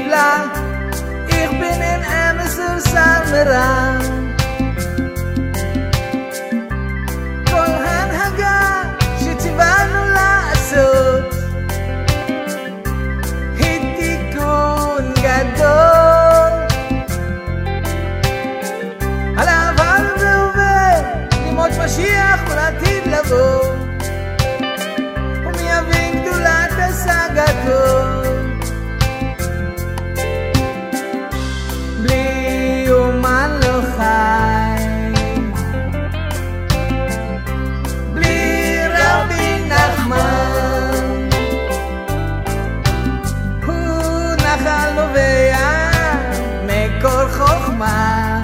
bla, ich bin in Emerson Salmeran. כל הנהגה שציוונו לעשות היא תיקון גדול על העבר והווה, לימוד משיח ולעתיד לבוא, ומי יבין גדולת השגתו. בלי אומן לא חי, בלי רבי נחמן, הוא נחל נובע מקור חוכמה.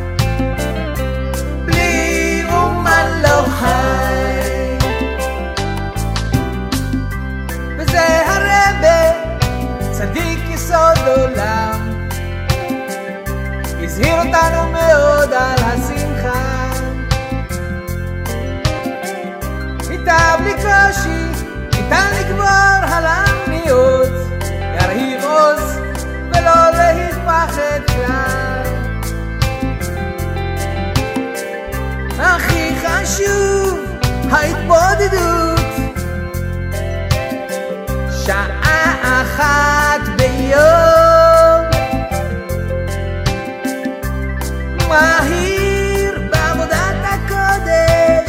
בלי אומן לא חי, וזה הרבה צדיק יסוד עולם, הזהיר אותנו מאוד על השמחה. איתה בלי קושי ניתן לגבור על המניעות, להרהיב עוז ולא להתפחד כלל. הכי חשוב ההתבודדות, שעה אחת ביום, מהיר בעבודת הקודש,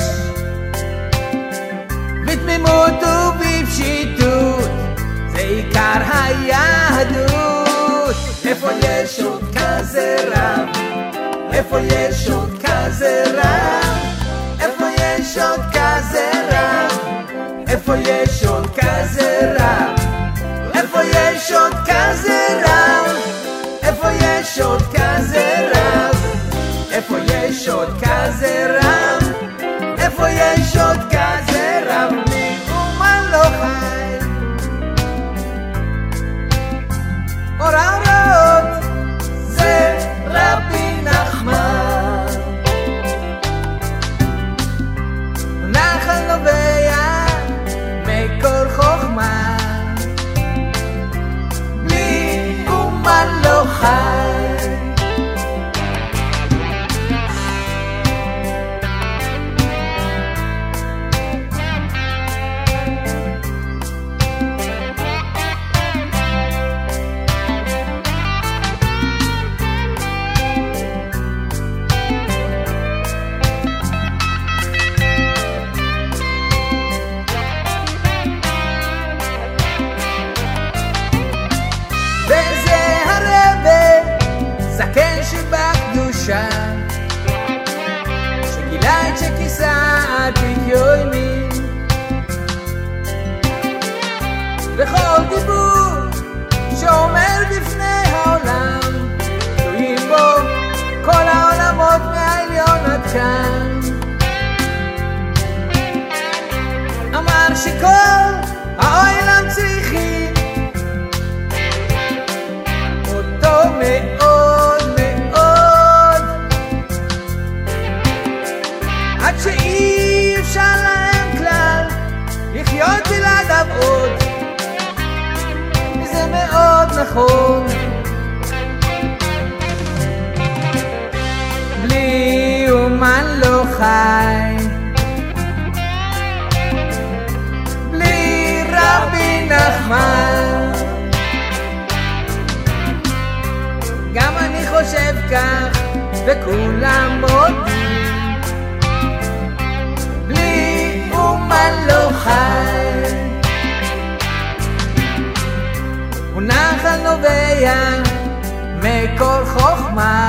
בתמימות ובפשיטות, זה עיקר היהדות. איפה יש עוד כזה רב? איפה יש עוד כזה רב? איפה יש עוד כזה רב? איפה יש עוד כזה רב? איפה יש עוד כזה רב? איפה יש עוד כזה רב? איפה יש עוד כזה רב? איפה יש עוד כזה רב? בלי אומן לא חי. אור האורות זה רבי נחמן, נחל נובע מקור חוכמה. בלי אומן לא חי. וזה הרבה זקן שבקדושה, שגילה את שכיסה עתיק יוימים, וכל דיבור שאומר בפני העולם, תלויים בו כל העולמות מהעליון עד כאן. אמר שכל העולם צריכים אותו מאוד מאוד, עד שאי אפשר להם כלל לחיות בלעדיו עוד. וזה מאוד נכון. בלי אומן לא חי, בלי רבי נחמן. גם אני חושב כך וכולם מודים, בלי אומן לא חי. הוא נחל נובע מקור חוכמה.